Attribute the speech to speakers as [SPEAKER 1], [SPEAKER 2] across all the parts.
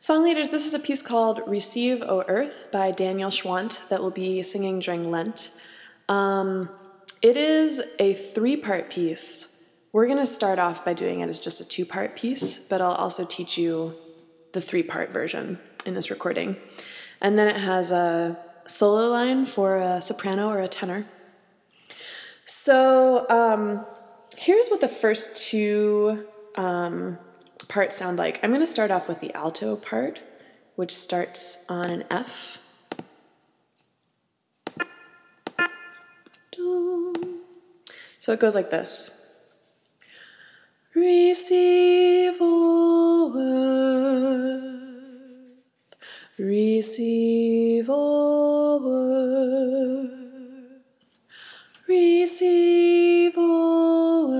[SPEAKER 1] Song leaders, this is a piece called Receive, O Earth by Daniel Schwant that we'll be singing during Lent. It is a 3-part piece. We're going to start off by doing it as just a 2-part piece, but I'll also teach you the 3-part version in this recording. And then it has a solo line for a soprano or a tenor. So here's what the first 2 parts sound like. I'm going to start off with the alto part, which starts on an F. So it goes like this. Receive, O earth, receive, O earth, receive, O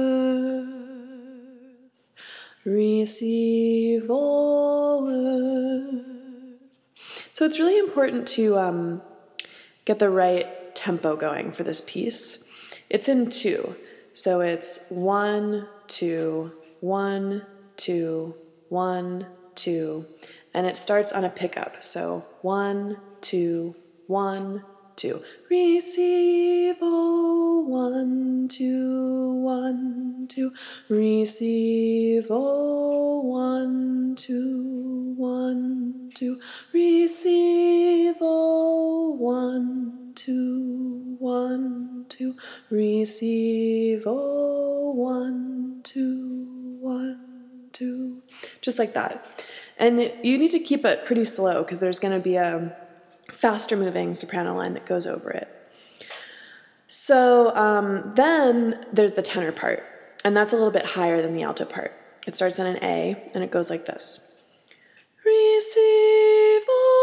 [SPEAKER 1] earth, receive, O earth. So it's really important to get the right tempo going for this piece. It's in 2, so it's 1, 2, 1, 2, 1, 2, and it starts on a pickup. So 1, 2, 1, 2. Receive, O 1, 2, 1, 2. Receive, O 1, 2, 1, 2. Receive, O 1, 2, 1, 2. Receive, O 1, 2, 1, 2. Just like that. And you need to keep it pretty slow because there's going to be a faster moving soprano line that goes over it. So then there's the tenor part, and that's a little bit higher than the alto part. It starts on an A, and it goes like this. Receive,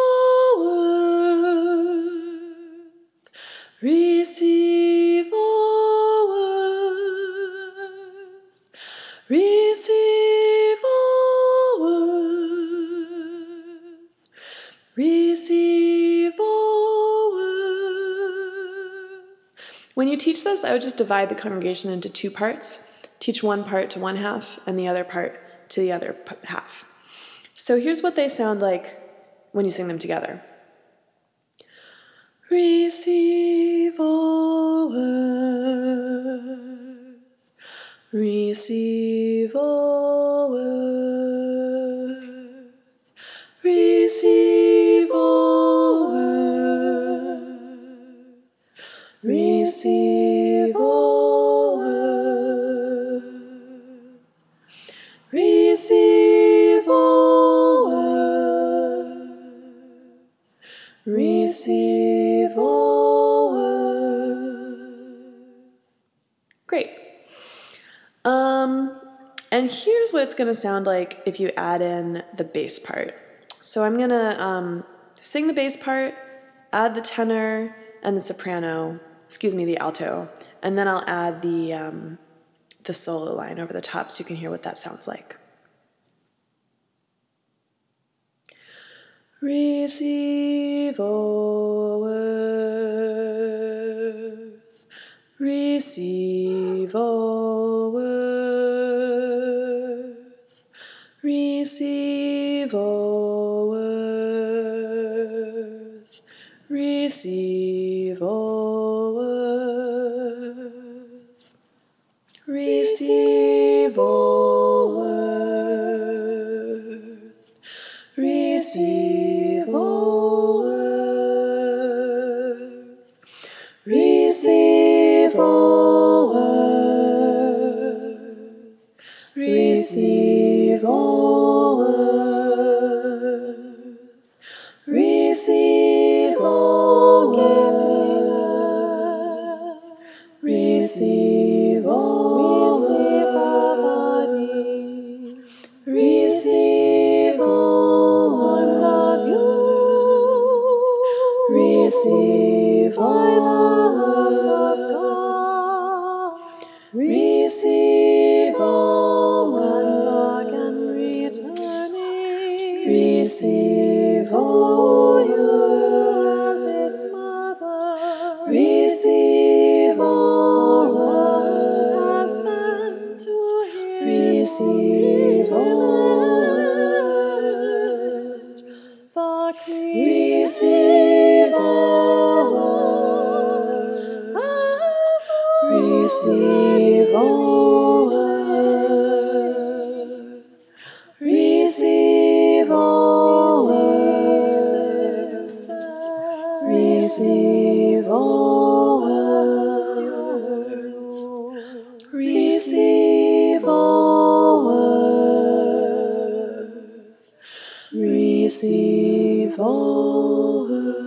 [SPEAKER 1] O earth, receive, O earth, receive, O earth, receive, O earth. When you teach this, I would just divide the congregation into 2 parts. Teach one part to one half and the other part to the other half. So here's what they sound like when you sing them together. Receive, O earth, receive, O earth, receive, O earth, receive, O earth, receive, O earth, receive, O earth. Great. And here's what it's going to sound like if you add in the bass part. So I'm going to sing the bass part, add the tenor and the alto, and then I'll add the solo line over the top so you can hear what that sounds like. Receive, O earth, receive, O earth, receive, O earth, receive, O earth, receive, O earth, receive, O earth, receive, O earth, receive, O earth, receive, O earth, receive, O earth, receive, O land of youth, receive, O land of God, receive, O land and returning, receive, O you as its mother, receive, O word has meant to hear, receive, O receive all words, receive all words, receive all words, receive all words, receive all words, receive all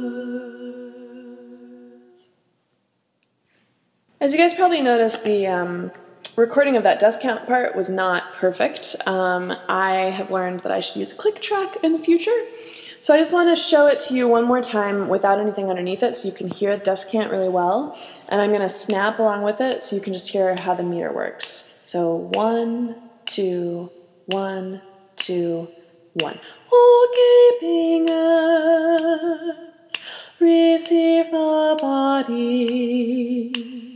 [SPEAKER 1] words. As you guys probably noticed, the recording of that dust count part was not perfect. I have learned that I should use a click track in the future. So I just want to show it to you one more time without anything underneath it so you can hear the dust count really well. And I'm going to snap along with it so you can just hear how the meter works. So 1, 2, 1, 2, 1. O gaping earth, receive the body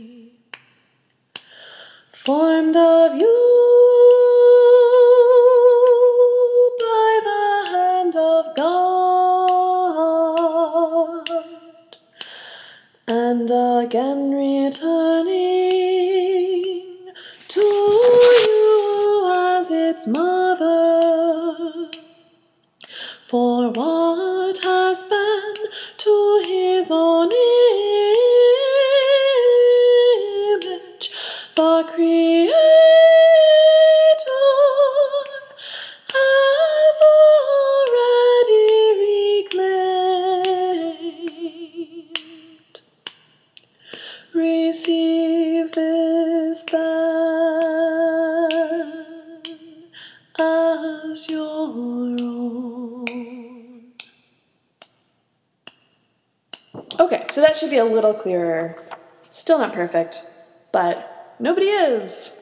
[SPEAKER 1] formed of you by the hand of God, and again returning to you as its mother. For what has been to his own image, the Creator has already reclaimed. Receive this then as your own. Okay, so that should be a little clearer. Still not perfect, but nobody is.